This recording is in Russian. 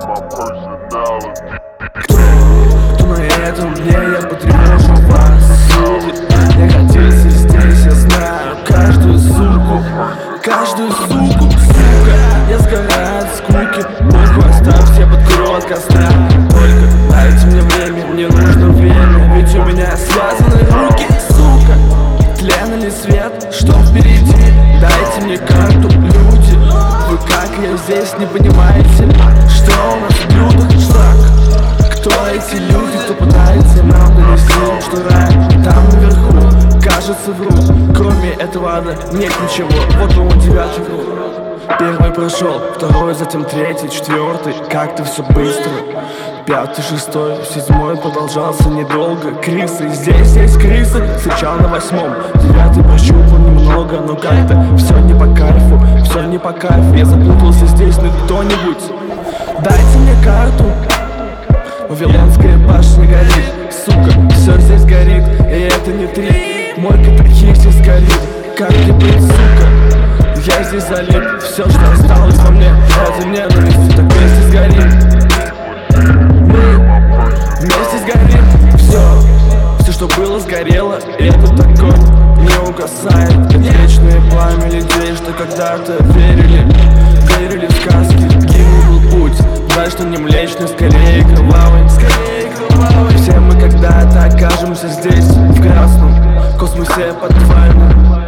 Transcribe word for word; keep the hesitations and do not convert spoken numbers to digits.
Кто, кто на этом дне я потревожу вас? Судит, не хотите здесь, я знаю каждую суку, каждую суку, сука. Я сгораю от скуки, похуй, оставьте под крот костра. Только дайте мне время, мне нужно время, ведь у меня связаны руки, сука. Тлен или свет, что впереди? Дайте мне карту, люди. Вы как, я здесь не понимаете, что у нас в блюдах так? Кто эти люди, кто пытается нам донести, что рай там наверху? Кажется, вру, кроме этого ада нет ничего. Вот он, девятый круг. Первый прошел, второй, затем третий, четвертый. Как-то все быстро. Пятый, шестой, седьмой продолжался недолго. Крисы, здесь есть крисы. Сначала на восьмом, девятый прощупал немного, но как-то все не по кайфу, все не по кайфу. Я запутался здесь, ну кто-нибудь дайте мне карту. Вавилонская башня горит, сука, все здесь горит, и это не три. Мой катахизис горит, как мне быть, сука? Я здесь залип, все, что осталось во мне, это ненависть, так вместе сгорим. Мы вместе сгорим, все, все, что было, сгорело, и этот огонь не угасает, как вечное пламя людей, что когда-то верили, верили в сказки, длинный был путь, жаль, что не млечный, скорее кровавый, скорее кровавый. Все мы когда-то окажемся здесь, в красном космосе под вами.